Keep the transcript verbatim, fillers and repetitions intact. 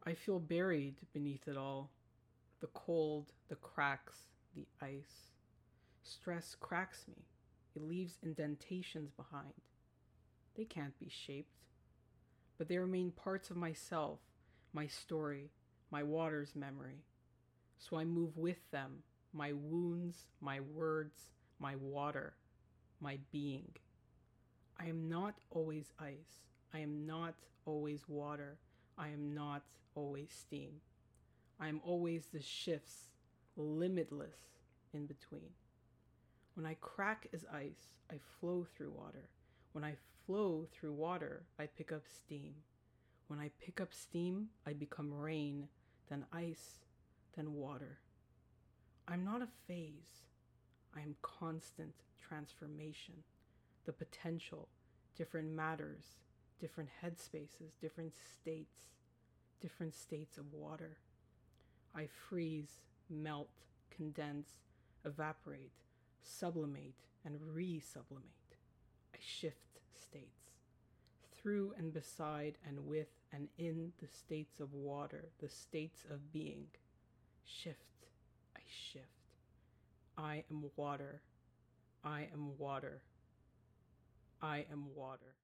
I feel buried beneath it all. The cold, the cracks, the ice. Stress cracks me. It leaves indentations behind. They can't be shaped, but they remain parts of myself, my story, my water's memory. So I move with them, my wounds, my words, my water, my being. I am not always ice. I am not always water. I am not always steam. I am always the shifts, limitless in between. When I crack as ice, I flow through water. When I flow through water, I pick up steam. When I pick up steam, I become rain, then ice, then water. I'm not a phase. I am constant transformation, the potential, different matters, different headspaces, different states, different states of water. I freeze, melt, condense, evaporate, sublimate, and re-sublimate. I shift states. Through and beside and with and in the states of water, the states of being. Shift, I shift. I am water. I am water. I am water.